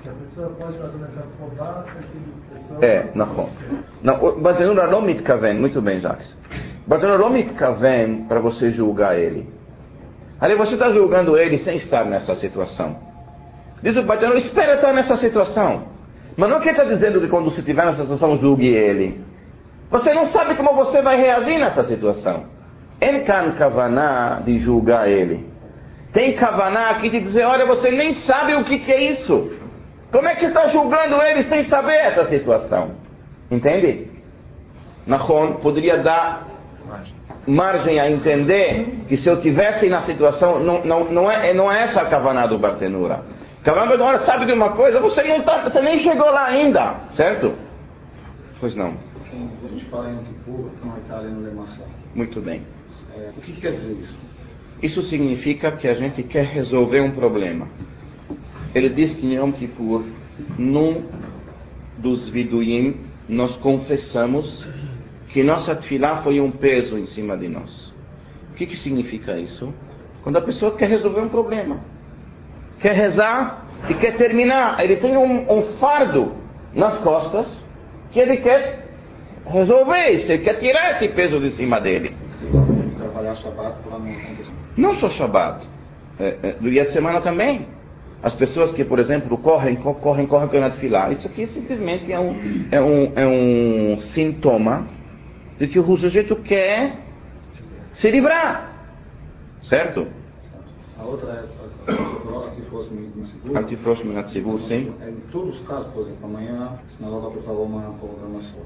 É, não. Não, bartenura não mitkaven, muito bem, Jacques. Bartenura não mitkaven para você julgar ele. Ali você está julgando ele sem estar nessa situação. Diz o bartenura, espera estar nessa situação. Mas não é que está dizendo que quando você estiver nessa situação, julgue ele. Você não sabe como você vai reagir nessa situação. Em kan kavaná de julgar ele. tem kavaná aqui de dizer, olha, você nem sabe o que, que é isso. Como é que está julgando ele sem saber essa situação? Entende? Nahon poderia dar margem a entender que se eu tivesse na situação, não, não, não, é, não é essa a kavaná do Bartenura. Kavaná do Bartenura, sabe de uma coisa? Você, não tá, você nem chegou lá ainda, certo? Pois não. A gente fala em Yom Kippur, na Itália, no Lemaçá. Muito bem. É, o que, que quer dizer isso? Isso significa que a gente quer resolver um problema. Ele diz que em Yom Kippur, num dos viduim, nós confessamos que nossa tefilá foi um peso em cima de nós. O que, que significa isso? Quando a pessoa quer resolver um problema, quer rezar e quer terminar, ele tem um, um fardo nas costas que ele quer resolver isso, ele quer tirar esse peso de cima dele. Trabalhar Shabbat para não acontecer. Não só Shabbat, é, é, do dia de semana também. As pessoas que, por exemplo, correm, correm, correm para tefilá, isso aqui simplesmente é um, é um, é um sintoma de que o sujeito quer se livrar, certo? A outra é a antifrost seguro. Antifrost seguro, sim. É, em todos os casos, por exemplo, amanhã, a sinagoga preparou uma programação.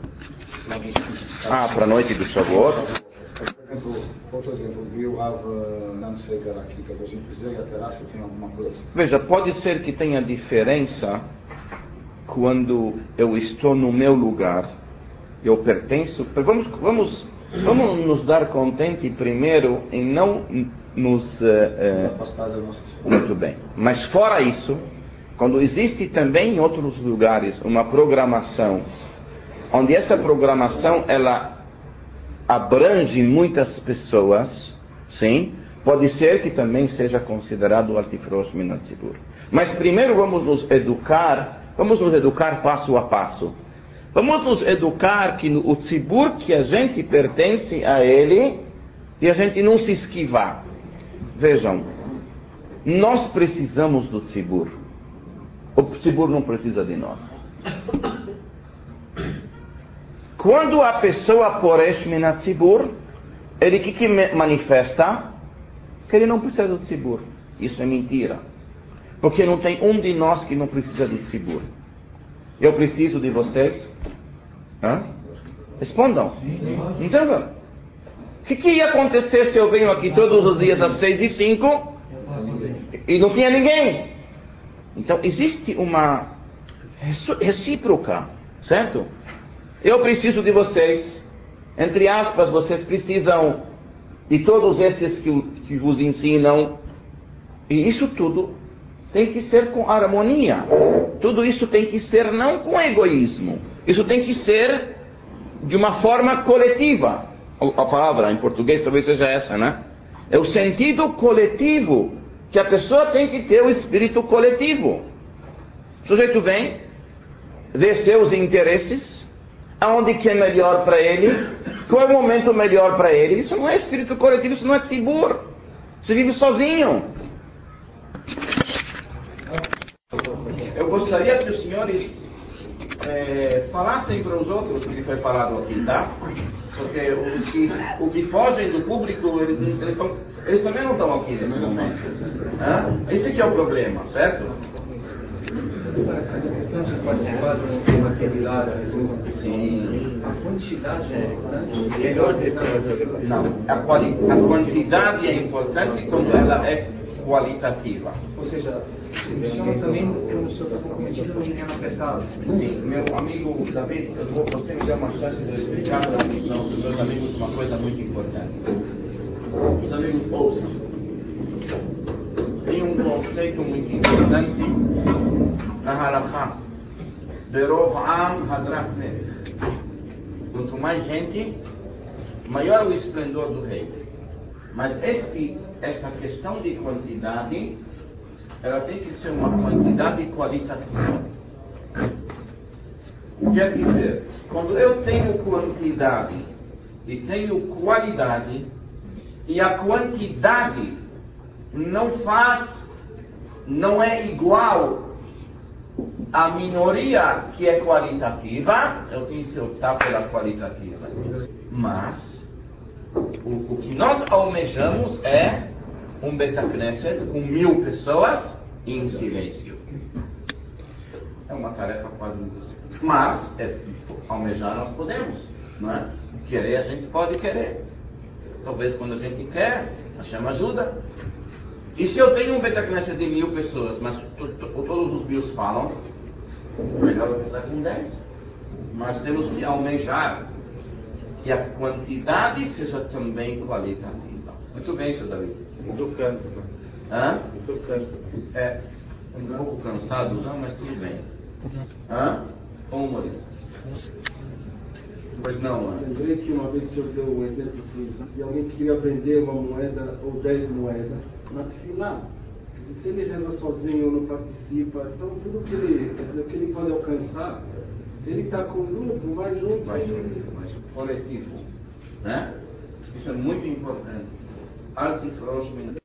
Ah, para a noite do Shavuot? Por exemplo, outro exemplo, viu a não sei aqui, que a gente precisa alterar se tem alguma coisa. Veja, pode ser que tenha diferença quando eu estou no meu lugar, eu pertenço. Vamos, vamos, vamos nos dar contente primeiro em não nos. Uh, uh, muito bem. Mas fora isso, quando existe também em outros lugares uma programação, onde essa programação ela abrange muitas pessoas, sim, pode ser que também seja considerado o Altifrosh Minat Tzibur. Mas primeiro vamos nos educar, vamos nos educar passo a passo. Vamos nos educar que no, o Tzibur que a gente pertence a ele, e a gente não se esquivar. Vejam, nós precisamos do Tzibur. O Tzibur não precisa de nós. Quando a pessoa poresh minat tzibur, ele que, que manifesta? Que ele não precisa do tzibur. Isso é mentira. Porque não tem um de nós que não precisa do tzibur. Eu preciso de vocês? Hã? Respondam. Então, o que, que ia acontecer se eu venho aqui todos os dias às seis e cinco e não tinha ninguém? Então, existe uma recíproca, certo? Eu preciso de vocês, entre aspas, vocês precisam de todos esses que, que vos ensinam, e isso tudo tem que ser com harmonia, tudo isso tem que ser não com egoísmo, isso tem que ser de uma forma coletiva. A palavra em português talvez seja essa, né? É o sentido coletivo, que a pessoa tem que ter o espírito coletivo. O sujeito vem, vê seus interesses, aonde que é melhor para ele, qual é o momento melhor para ele. Isso não é espírito coletivo, isso não é tzibur. Você vive sozinho. Eu gostaria que os senhores é, falassem para os outros o que foi falado aqui, tá? Porque os que, o que fogem do público, eles, eles, tão, eles também não estão aqui nesse momento. Hã? Esse que é o problema, certo? Essa questão de participar de uma atividade, sim, a quantidade é importante. Melhor Não, a, quali, a quantidade é importante quando ela é qualitativa. Ou seja, funciona também como se eu estou cometido um engano pecado. Sim, meu amigo David, eu vou, você me dá uma chance de eu explicar para os meus amigos uma coisa muito importante. Os amigos ouçam. Tem um conceito muito importante na Halakha. Berov Am Hadrat Nefesh. Quanto mais gente, maior o esplendor do rei. Mas este, esta questão de quantidade, ela tem que ser uma quantidade qualitativa. Quer dizer, quando eu tenho quantidade e tenho qualidade, e a quantidade não faz, não é igual à minoria que é qualitativa, eu tenho que optar pela qualitativa. Mas o, o que nós almejamos é um Beit Knesset com mil pessoas em silêncio. É uma tarefa quase impossível. Mas, é, almejar nós podemos, não é? Querer a gente pode querer. Talvez quando a gente quer, a chama ajuda. E se eu tenho um Beit Knesset de mil pessoas, mas to, to, todos os mil falam, melhor eu começar com dez. Mas temos que almejar que a quantidade seja também qualitativa. Muito bem, senhor David. Muito canto. Hã? Muito canto. É, um pouco cansado, não, mas tudo bem. Hã? Bom humorista. Pois não, mano. Lembrei que uma vez o senhor deu um exemplo de alguém que queria vender uma moeda ou dez moedas na tefilá. Se ele reza sozinho ou não participa, então tudo que ele, quer dizer, o que ele pode alcançar, se ele está com o grupo, vai junto. Vai junto, vai junto. Coletivo. Né? Isso é muito importante. Altifrosh